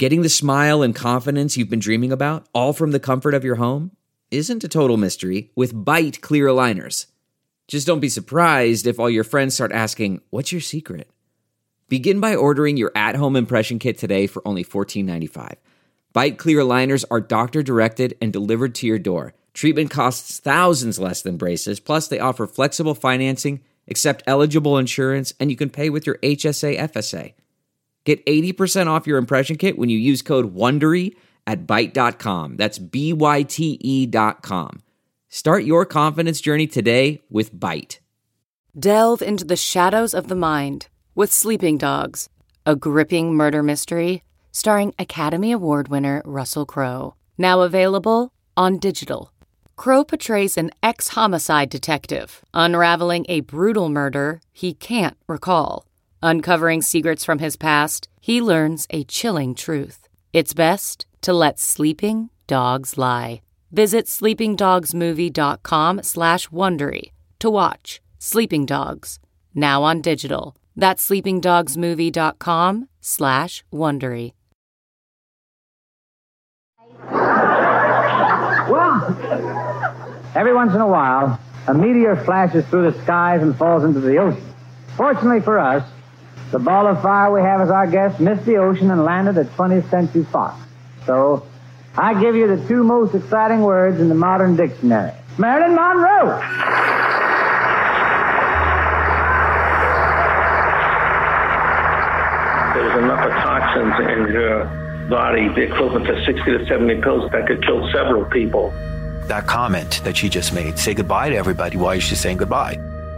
Getting the smile and confidence you've been dreaming about, all from the comfort of your home, isn't a total mystery with Bite clear aligners. Just don't be surprised if all your friends start asking, "What's your secret?" Begin by ordering your at-home impression kit today for only $14.95. Bite clear aligners are doctor-directed and delivered to your door. Treatment costs thousands less than braces, plus they offer flexible financing, accept eligible insurance, and you can pay with your HSA FSA. Get 80% off your impression kit when you use code WONDERY at Byte.com. That's BYTE.com. Start your confidence journey today with Byte. Delve into the shadows of the mind with Sleeping Dogs, a gripping murder mystery starring Academy Award winner Russell Crowe. Now available on digital. Crowe portrays an ex-homicide detective unraveling a brutal murder he can't recall. Uncovering secrets from his past, he learns a chilling truth. It's best to let sleeping dogs lie. Visit sleepingdogsmovie.com/Wondery to watch Sleeping Dogs, now on digital. That's sleepingdogsmovie.com/Wondery. Well, every once in a while, a meteor flashes through the skies and falls into the ocean. Fortunately for us, the ball of fire we have as our guest missed the ocean and landed at 20th Century Fox. So, I give you the two most exciting words in the modern dictionary. Marilyn Monroe! There was enough of toxins in her body, the equivalent to 60 to 70 pills that could kill several people. That comment that she just made, say goodbye to everybody. Why is she saying goodbye?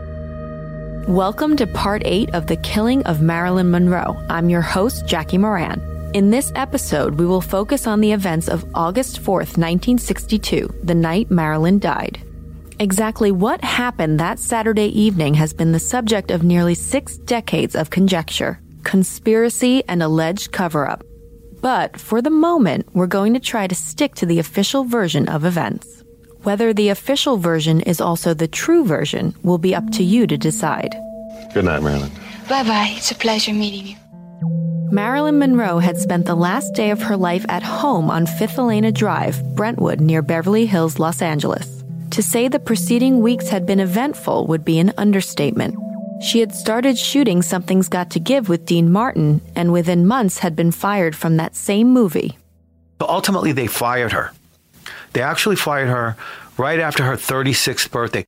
Welcome to Part 8 of The Killing of Marilyn Monroe. I'm your host, Jackie Moran. In this episode, we will focus on the events of August 4th, 1962, the night Marilyn died. Exactly what happened that Saturday evening has been the subject of nearly 6 decades of conjecture, conspiracy, and alleged cover-up. But for the moment, we're going to try to stick to the official version of events. Whether the official version is also the true version will be up to you to decide. Good night, Marilyn. Bye-bye. It's a pleasure meeting you. Marilyn Monroe had spent the last day of her life at home on Fifth Helena Drive, Brentwood, near Beverly Hills, Los Angeles. To say the preceding weeks had been eventful would be an understatement. She had started shooting Something's Got to Give with Dean Martin, and within months had been fired from that same movie. So ultimately, they fired her. They actually fired her right after her 36th birthday.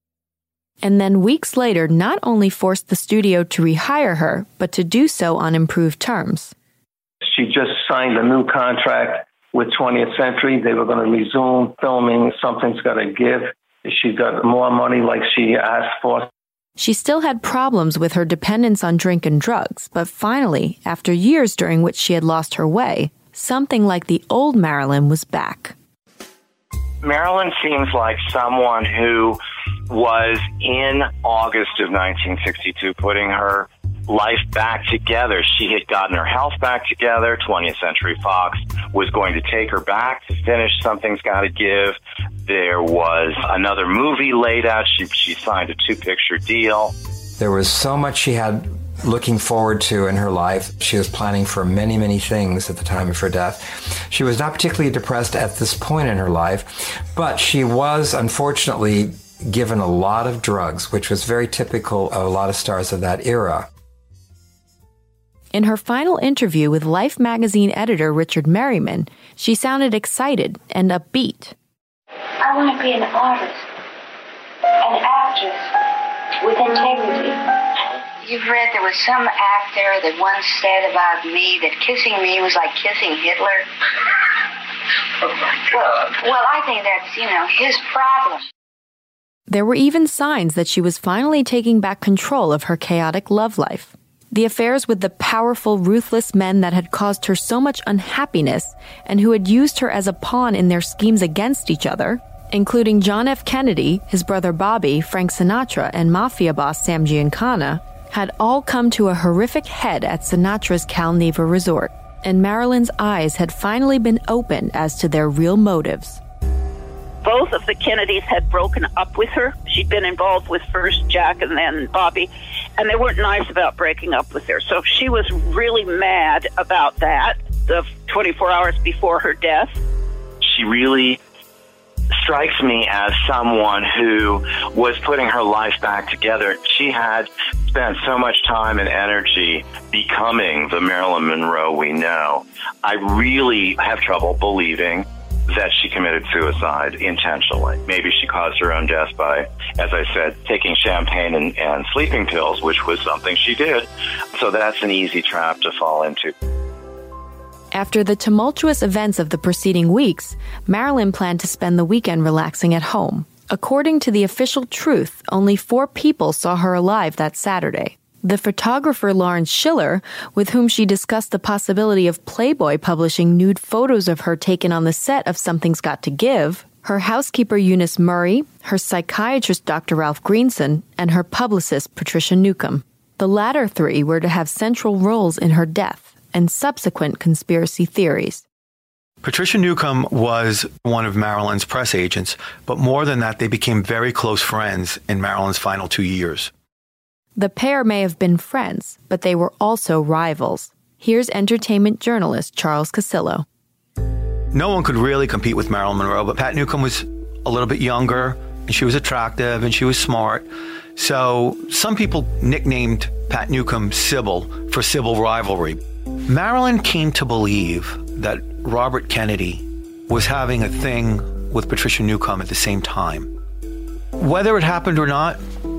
And then weeks later, not only forced the studio to rehire her, but to do so on improved terms. She just signed a new contract with 20th Century. They were going to resume filming Something's Gotta Give. She got more money like she asked for. She still had problems with her dependence on drink and drugs, but finally, after years during which she had lost her way, something like the old Marilyn was back. Marilyn seems like someone who was in August of 1962 putting her life back together. She had gotten her health back together. 20th Century Fox was going to take her back to finish Something's Gotta Give. There was another movie laid out. She signed a 2-picture deal. There was so much she had looking forward to in her life. She was planning for many, many things at the time of her death. She was not particularly depressed at this point in her life, but she was unfortunately given a lot of drugs, which was very typical of a lot of stars of that era. In her final interview with Life magazine editor Richard Merriman, she sounded excited and upbeat. I want to be an artist, an actress with integrity. You've read there was some actor that once said about me that kissing me was like kissing Hitler. Oh, my God. Well, I think that's, his problem. There were even signs that she was finally taking back control of her chaotic love life. The affairs with the powerful, ruthless men that had caused her so much unhappiness and who had used her as a pawn in their schemes against each other, including John F. Kennedy, his brother Bobby, Frank Sinatra, and mafia boss Sam Giancana, had all come to a horrific head at Sinatra's Cal Neva resort, and Marilyn's eyes had finally been opened as to their real motives. Both of the Kennedys had broken up with her. She'd been involved with first Jack and then Bobby, and they weren't nice about breaking up with her. So she was really mad about that. The 24 hours before her death. She really strikes me as someone who was putting her life back together. She had spent so much time and energy becoming the Marilyn Monroe we know. I really have trouble believing that she committed suicide intentionally. Maybe she caused her own death by, as I said, taking champagne and sleeping pills, which was something she did. So that's an easy trap to fall into. After the tumultuous events of the preceding weeks, Marilyn planned to spend the weekend relaxing at home. According to the official Truth, only 4 people saw her alive that Saturday. The photographer Lawrence Schiller, with whom she discussed the possibility of Playboy publishing nude photos of her taken on the set of Something's Got to Give, her housekeeper Eunice Murray, her psychiatrist Dr. Ralph Greenson, and her publicist Patricia Newcomb. The latter 3 were to have central roles in her death and subsequent conspiracy theories. Patricia Newcomb was one of Marilyn's press agents, but more than that, they became very close friends in Marilyn's final 2 years. The pair may have been friends, but they were also rivals. Here's entertainment journalist Charles Casillo. No one could really compete with Marilyn Monroe, but Pat Newcomb was a little bit younger, and she was attractive, and she was smart. So some people nicknamed Pat Newcomb Sybil for Sybil rivalry. Marilyn came to believe that Robert Kennedy was having a thing with Patricia Newcomb at the same time. Whether it happened or not,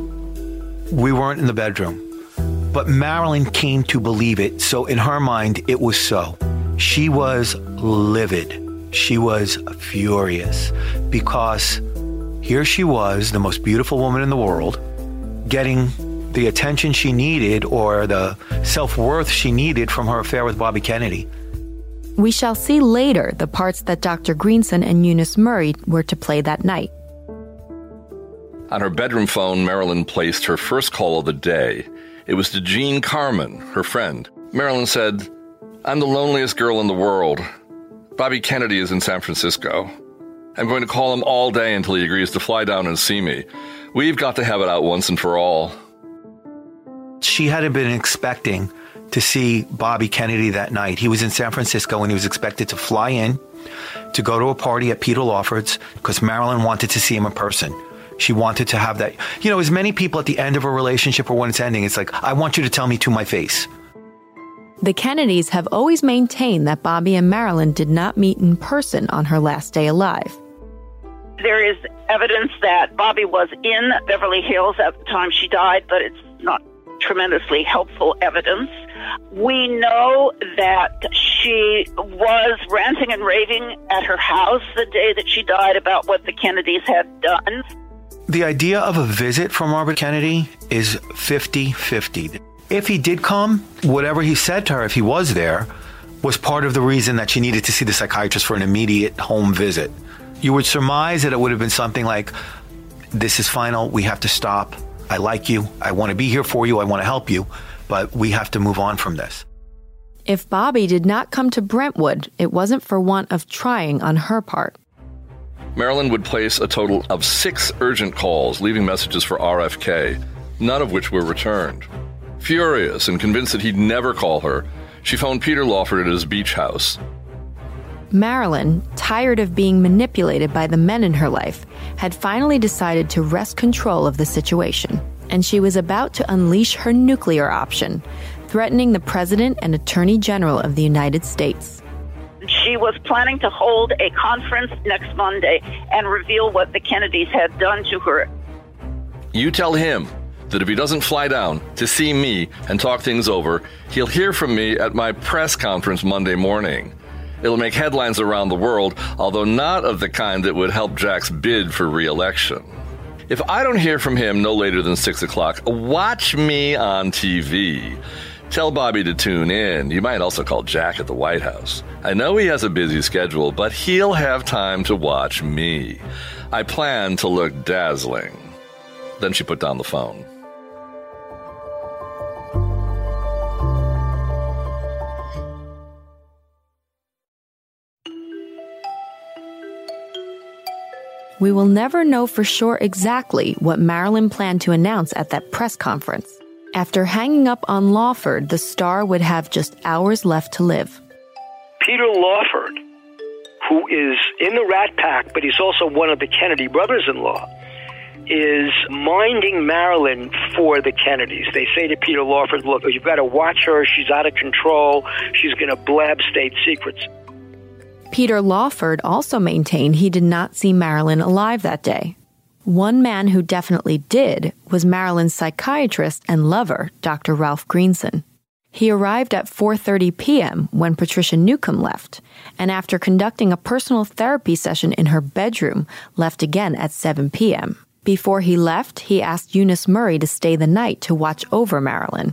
we weren't in the bedroom. But Marilyn came to believe it, so in her mind, it was so. She was livid. She was furious because here she was, the most beautiful woman in the world, getting the attention she needed or the self-worth she needed from her affair with Bobby Kennedy. We shall see later the parts that Dr. Greenson and Eunice Murray were to play that night. On her bedroom phone, Marilyn placed her first call of the day. It was to Jean Carmen, her friend. Marilyn said, "I'm the loneliest girl in the world. Bobby Kennedy is in San Francisco. I'm going to call him all day until he agrees to fly down and see me. We've got to have it out once and for all." She hadn't been expecting to see Bobby Kennedy that night. He was in San Francisco and he was expected to fly in to go to a party at Peter Lawford's because Marilyn wanted to see him in person. She wanted to have that. You know, as many people at the end of a relationship or when it's ending, it's like, I want you to tell me to my face. The Kennedys have always maintained that Bobby and Marilyn did not meet in person on her last day alive. There is evidence that Bobby was in Beverly Hills at the time she died, but it's not tremendously helpful evidence. We know that she was ranting and raving at her house the day that she died about what the Kennedys had done. The idea of a visit from Robert Kennedy is 50-50. If he did come, whatever he said to her, if he was there, was part of the reason that she needed to see the psychiatrist for an immediate home visit. You would surmise that it would have been something like, this is final, we have to stop. I like you, I want to be here for you, I want to help you, but we have to move on from this. If Bobby did not come to Brentwood, it wasn't for want of trying on her part. Marilyn would place a total of 6 urgent calls, leaving messages for RFK, none of which were returned. Furious and convinced that he'd never call her, she phoned Peter Lawford at his beach house. Marilyn, tired of being manipulated by the men in her life, had finally decided to wrest control of the situation, and she was about to unleash her nuclear option, threatening the President and Attorney General of the United States. She was planning to hold a conference next Monday and reveal what the Kennedys had done to her. You tell him that if he doesn't fly down to see me and talk things over, he'll hear from me at my press conference Monday morning. It'll make headlines around the world, although not of the kind that would help Jack's bid for re-election. If I don't hear from him no later than 6 o'clock, watch me on TV. Tell Bobby to tune in. You might also call Jack at the White House. I know he has a busy schedule, but he'll have time to watch me. I plan to look dazzling. Then she put down the phone. We will never know for sure exactly what Marilyn planned to announce at that press conference. After hanging up on Lawford, the star would have just hours left to live. Peter Lawford, who is in the Rat Pack, but he's also one of the Kennedy brothers-in-law, is minding Marilyn for the Kennedys. They say to Peter Lawford, look, you've got to watch her. She's out of control. She's going to blab state secrets. Peter Lawford also maintained he did not see Marilyn alive that day. One man who definitely did was Marilyn's psychiatrist and lover, Dr. Ralph Greenson. He arrived at 4:30 p.m. when Patricia Newcomb left, and after conducting a personal therapy session in her bedroom, left again at 7 p.m. Before he left, he asked Eunice Murray to stay the night to watch over Marilyn.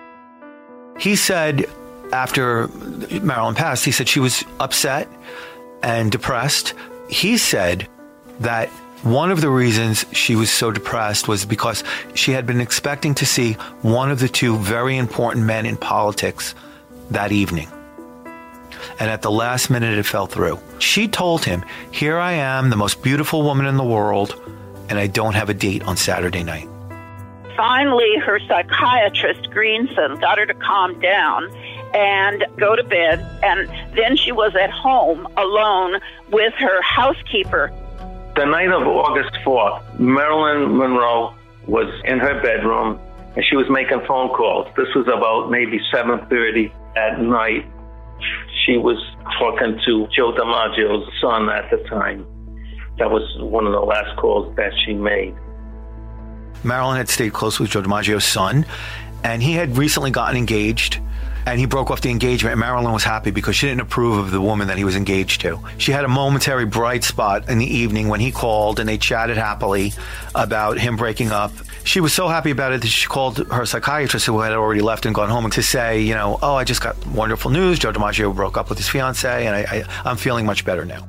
He said after Marilyn passed, he said she was upset and depressed. He said that one of the reasons she was so depressed was because she had been expecting to see one of the two very important men in politics that evening. And at the last minute, it fell through. She told him, here I am, the most beautiful woman in the world, and I don't have a date on Saturday night. Finally, her psychiatrist, Greenson, got her to calm down and go to bed. And then she was at home alone with her housekeeper. The night of August 4th, Marilyn Monroe was in her bedroom and she was making phone calls. This was about maybe 7:30 at night. She was talking to Joe DiMaggio's son at the time. That was one of the last calls that she made. Marilyn had stayed close with Joe DiMaggio's son, and he had recently gotten engaged, and he broke off the engagement, and Marilyn was happy because she didn't approve of the woman that he was engaged to. She had a momentary bright spot in the evening when he called, and they chatted happily about him breaking up. She was so happy about it that she called her psychiatrist, who had already left and gone home, to say, I just got wonderful news. Joe DiMaggio broke up with his fiancée, and I'm feeling much better now.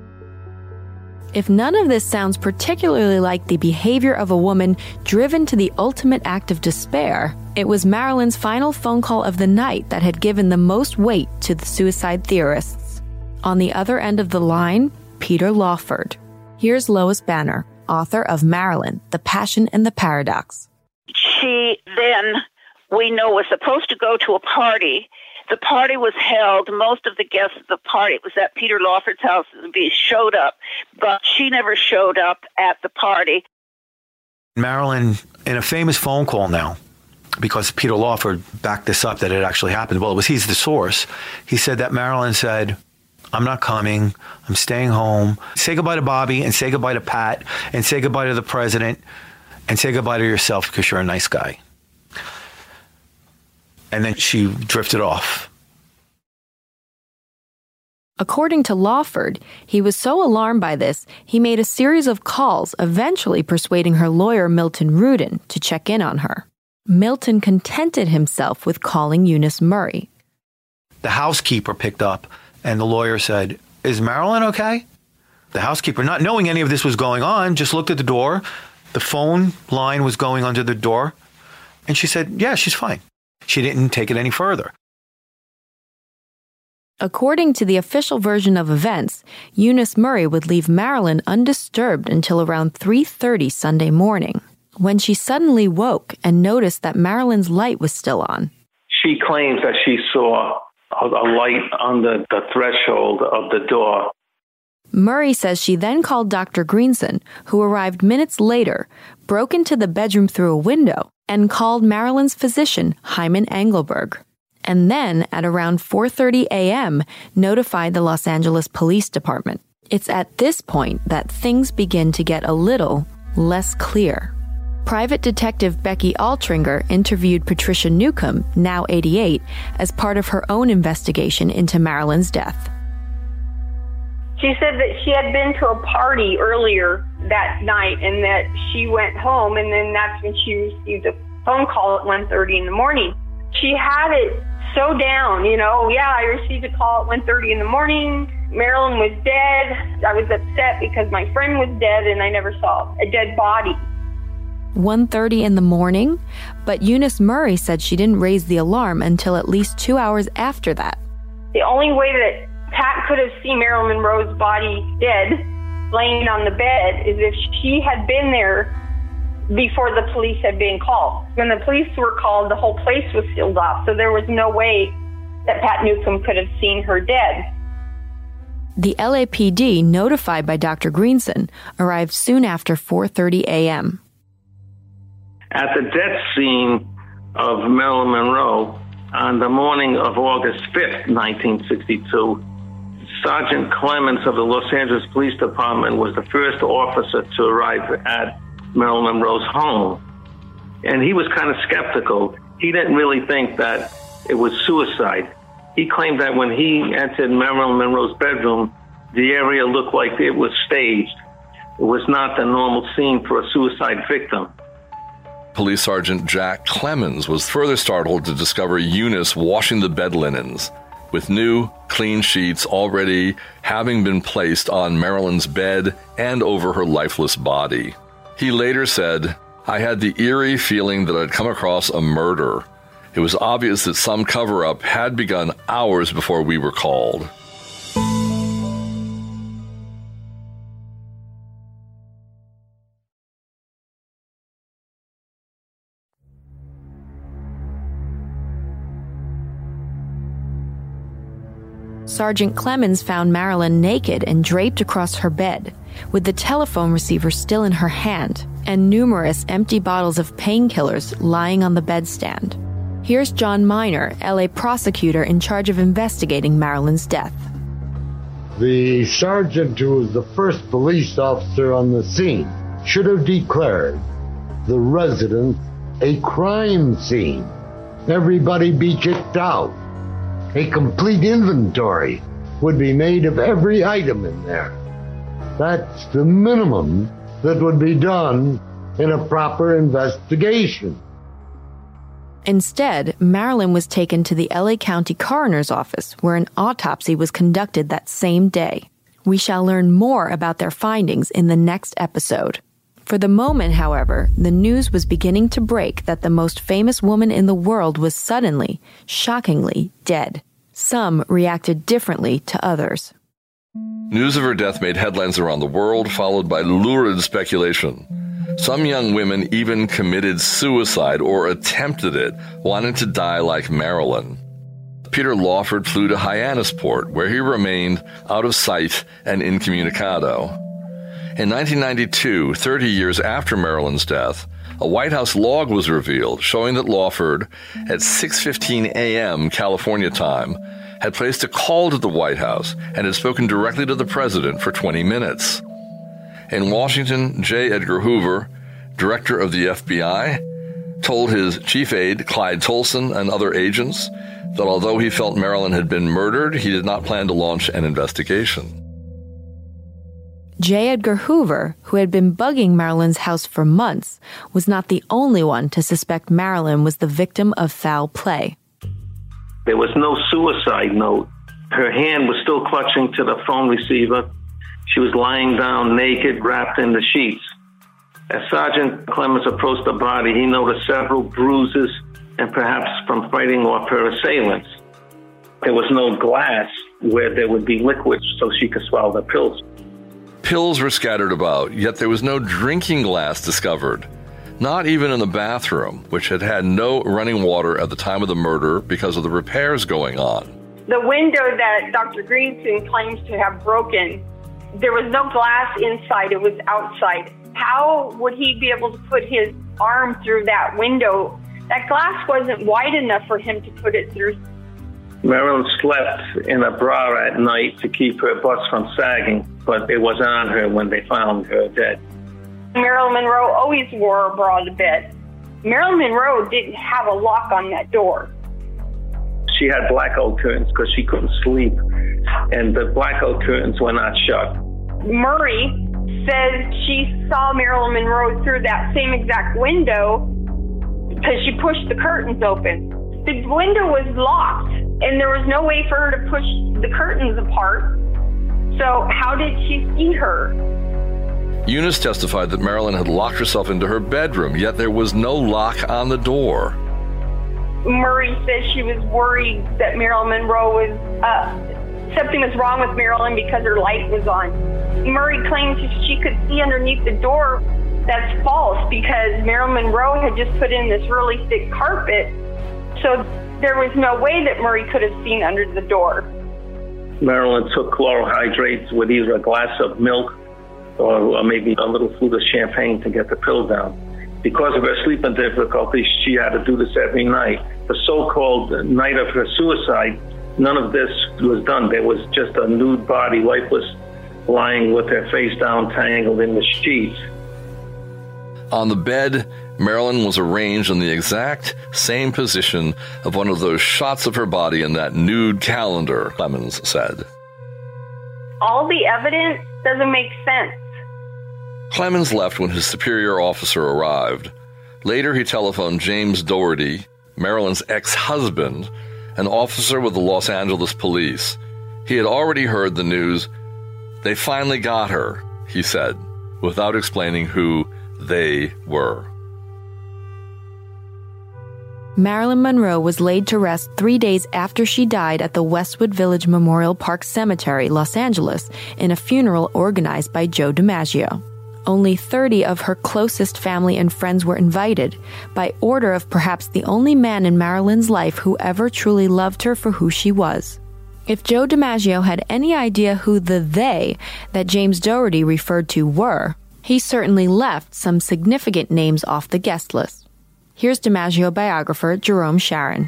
If none of this sounds particularly like the behavior of a woman driven to the ultimate act of despair, it was Marilyn's final phone call of the night that had given the most weight to the suicide theorists. On the other end of the line, Peter Lawford. Here's Lois Banner, author of Marilyn, The Passion and the Paradox. She then, we know, was supposed to go to a party. The party was held. Most of the guests at the party, it was at Peter Lawford's house, showed up, but she never showed up at the party. Marilyn, in a famous phone call now, because Peter Lawford backed this up that it actually happened, he's the source. He said that Marilyn said, I'm not coming, I'm staying home. Say goodbye to Bobby, and say goodbye to Pat, and say goodbye to the president, and say goodbye to yourself because you're a nice guy. And then she drifted off. According to Lawford, he was so alarmed by this, he made a series of calls, eventually persuading her lawyer, Milton Rudin, to check in on her. Milton contented himself with calling Eunice Murray. The housekeeper picked up, and the lawyer said, is Marilyn okay? The housekeeper, not knowing any of this was going on, just looked at the door. The phone line was going under the door, and she said, yeah, she's fine. She didn't take it any further. According to the official version of events, Eunice Murray would leave Marilyn undisturbed until around 3:30 Sunday morning, when she suddenly woke and noticed that Marilyn's light was still on. She claims that she saw a light on the threshold of the door. Murray says she then called Dr. Greenson, who arrived minutes later, broke into the bedroom through a window, and called Marilyn's physician, Hyman Engelberg. And then, at around 4:30 a.m., notified the Los Angeles Police Department. It's at this point that things begin to get a little less clear. Private Detective Becky Altringer interviewed Patricia Newcomb, now 88, as part of her own investigation into Marilyn's death. She said that she had been to a party earlier that night and that she went home, and then that's when she received a phone call at 1:30 in the morning. She had it so down, I received a call at 1:30 in the morning. Marilyn was dead. I was upset because my friend was dead and I never saw a dead body. 1:30 in the morning, but Eunice Murray said she didn't raise the alarm until at least 2 hours after that. The only way that Pat could have seen Marilyn Monroe's body dead, laying on the bed, is if she had been there before the police had been called. When the police were called, the whole place was sealed off, so there was no way that Pat Newcomb could have seen her dead. The LAPD, notified by Dr. Greenson, arrived soon after 4:30 a.m. At the death scene of Marilyn Monroe on the morning of August 5th, 1962, Sergeant Clemens of the Los Angeles Police Department was the first officer to arrive at Marilyn Monroe's home. And he was kind of skeptical. He didn't really think that it was suicide. He claimed that when he entered Marilyn Monroe's bedroom, the area looked like it was staged. It was not the normal scene for a suicide victim. Police Sergeant Jack Clemens was further startled to discover Eunice washing the bed linens, with new, clean sheets already having been placed on Marilyn's bed and over her lifeless body. He later said, "I had the eerie feeling that I'd come across a murder. It was obvious that some cover-up had begun hours before we were called." Sergeant Clemens found Marilyn naked and draped across her bed, with the telephone receiver still in her hand, and numerous empty bottles of painkillers lying on the bedstand. Here's John Miner, LA prosecutor in charge of investigating Marilyn's death. The sergeant who was the first police officer on the scene should have declared the residence a crime scene. Everybody be kicked out. A complete inventory would be made of every item in there. That's the minimum that would be done in a proper investigation. Instead, Marilyn was taken to the LA County Coroner's Office, where an autopsy was conducted that same day. We shall learn more about their findings in the next episode. For the moment, however, the news was beginning to break that the most famous woman in the world was suddenly, shockingly, dead. Some reacted differently to others. News of her death made headlines around the world, followed by lurid speculation. Some young women even committed suicide or attempted it, wanting to die like Marilyn. Peter Lawford flew to Hyannisport, where he remained out of sight and incommunicado. In 1992, 30 years after Marilyn's death, a White House log was revealed showing that Lawford, at 6:15 a.m. California time, had placed a call to the White House and had spoken directly to the president for 20 minutes. In Washington, J. Edgar Hoover, director of the FBI, told his chief aide, Clyde Tolson, and other agents that although he felt Marilyn had been murdered, he did not plan to launch an investigation. J. Edgar Hoover, who had been bugging Marilyn's house for months, was not the only one to suspect Marilyn was the victim of foul play. There was no suicide note. Her hand was still clutching to the phone receiver. She was lying down naked, wrapped in the sheets. As Sergeant Clemens approached the body, he noticed several bruises and perhaps from fighting off her assailants. There was no glass where there would be liquid so she could swallow the pills. Pills were scattered about, yet there was no drinking glass discovered. Not even in the bathroom, which had had no running water at the time of the murder because of the repairs going on. The window that Dr. Greenson claims to have broken, there was no glass inside, it was outside. How would he be able to put his arm through that window? That glass wasn't wide enough for him to put it through. Marilyn slept in a bra at night to keep her butts from sagging, but it wasn't on her when they found her dead. Marilyn Monroe always wore a bra to bed. Marilyn Monroe didn't have a lock on that door. She had blackout curtains because she couldn't sleep, and the blackout curtains were not shut. Murray says she saw Marilyn Monroe through that same exact window because she pushed the curtains open. The window was locked, and there was no way for her to push the curtains apart. So how did she see her? Eunice testified that Marilyn had locked herself into her bedroom, yet there was no lock on the door. Murray says she was worried that Marilyn Monroe was, something was wrong with Marilyn because her light was on. Murray claims she could see underneath the door. That's false because Marilyn Monroe had just put in this really thick carpet, so there was no way that Murray could have seen under the door. Marilyn took chloral hydrates with either a glass of milk or maybe a little flute of champagne to get the pill down. Because of her sleeping difficulties, she had to do this every night. The so-called night of her suicide, none of this was done. There was just a nude body, lifeless, lying with her face down, tangled in the sheets. On the bed, Marilyn was arranged in the exact same position of one of those shots of her body in that nude calendar, Clemens said. All the evidence doesn't make sense. Clemens left when his superior officer arrived. Later, he telephoned James Doherty, Marilyn's ex-husband, an officer with the Los Angeles police. He had already heard the news. They finally got her, he said, without explaining who they were. Marilyn Monroe was laid to rest 3 days after she died at the Westwood Village Memorial Park Cemetery, Los Angeles, in a funeral organized by Joe DiMaggio. Only 30 of her closest family and friends were invited, by order of perhaps the only man in Marilyn's life who ever truly loved her for who she was. If Joe DiMaggio had any idea who the they that James Doherty referred to were, he certainly left some significant names off the guest list. Here's DiMaggio biographer Jerome Sharon.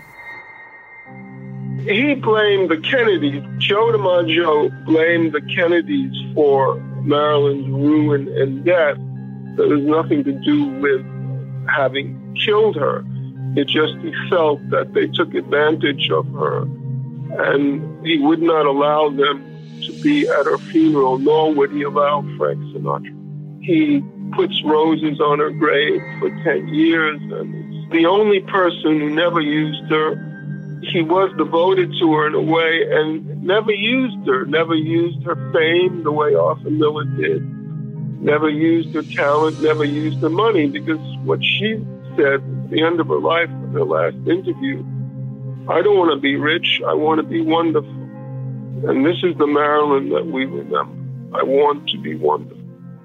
He blamed the Kennedys. Joe DiMaggio blamed the Kennedys for Marilyn's ruin and death. That has nothing to do with having killed her. It just he felt that they took advantage of her, and he would not allow them to be at her funeral, nor would he allow Frank Sinatra. He puts roses on her grave for 10 years, and is the only person who never used her. He was devoted to her in a way and never used her fame the way Arthur Miller did, never used her talent, never used her money, because what she said at the end of her life in her last interview, I don't want to be rich, I want to be wonderful. And this is the Marilyn that we remember. I want to be wonderful.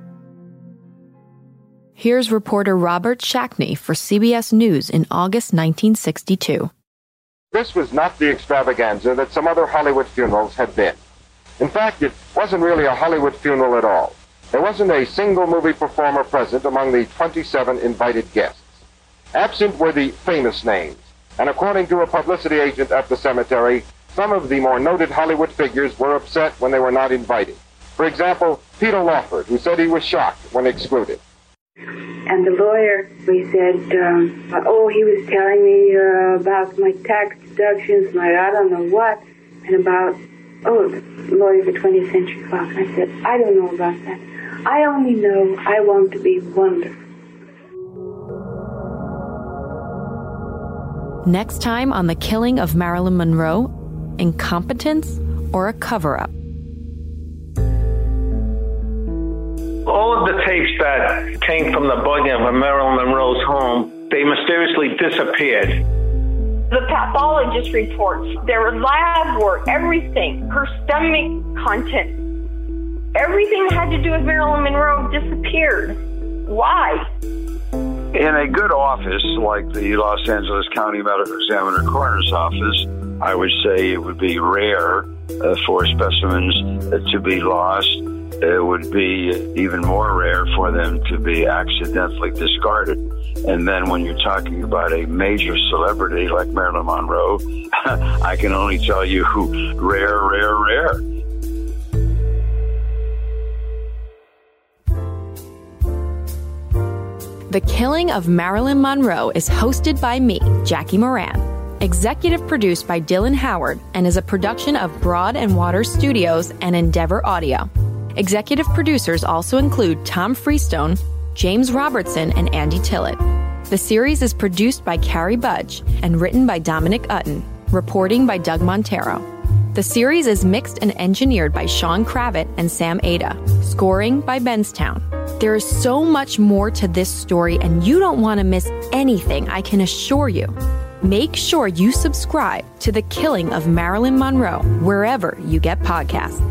Here's reporter Robert Shackney for CBS News in August 1962. This was not the extravaganza that some other Hollywood funerals had been. In fact, it wasn't really a Hollywood funeral at all. There wasn't a single movie performer present among the 27 invited guests. Absent were the famous names, and according to a publicity agent at the cemetery, some of the more noted Hollywood figures were upset when they were not invited. For example, Peter Lawford, who said he was shocked when excluded. And the lawyer, he said, he was telling me about my tax deductions, my I don't know what, and about, the lawyer for 20th Century Fox. I said, I don't know about that. I only know I want to be wonderful. Next time on The Killing of Marilyn Monroe, incompetence or a cover-up? All of the tapes that came from the bugging of Marilyn Monroe's home, they mysteriously disappeared. The pathologist reports, their lab work, everything, her stomach content, everything that had to do with Marilyn Monroe disappeared. Why? In a good office like the Los Angeles County Medical Examiner Coroner's Office, I would say it would be rare for specimens to be lost. It would be even more rare for them to be accidentally discarded. And then when you're talking about a major celebrity like Marilyn Monroe, I can only tell you rare. The Killing of Marilyn Monroe is hosted by me, Jackie Moran. Executive produced by Dylan Howard and is a production of Broad and Water Studios and Endeavor Audio. Executive producers also include Tom Freestone, James Robertson, and Andy Tillett. The series is produced by Carrie Budge and written by Dominic Utton, reporting by Doug Montero. The series is mixed and engineered by Sean Kravitz and Sam Ada, scoring by Benstown. There is so much more to this story, and you don't want to miss anything, I can assure you. Make sure you subscribe to The Killing of Marilyn Monroe wherever you get podcasts.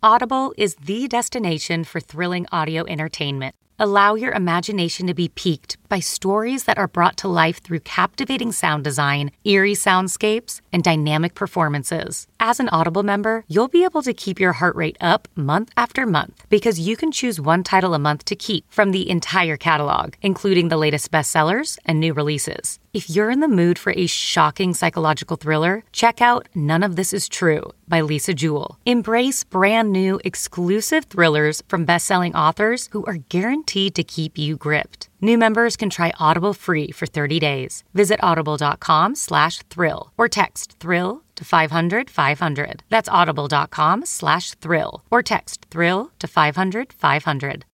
Audible is the destination for thrilling audio entertainment. Allow your imagination to be piqued by stories that are brought to life through captivating sound design, eerie soundscapes, and dynamic performances. As an Audible member, you'll be able to keep your heart rate up month after month because you can choose one title a month to keep from the entire catalog, including the latest bestsellers and new releases. If you're in the mood for a shocking psychological thriller, check out None of This Is True by Lisa Jewell. Embrace brand new exclusive thrillers from best-selling authors who are guaranteed to keep you gripped. New members can try Audible free for 30 days. Visit audible.com/thrill or text thrill to 500-500. That's audible.com/thrill or text thrill to 500-500.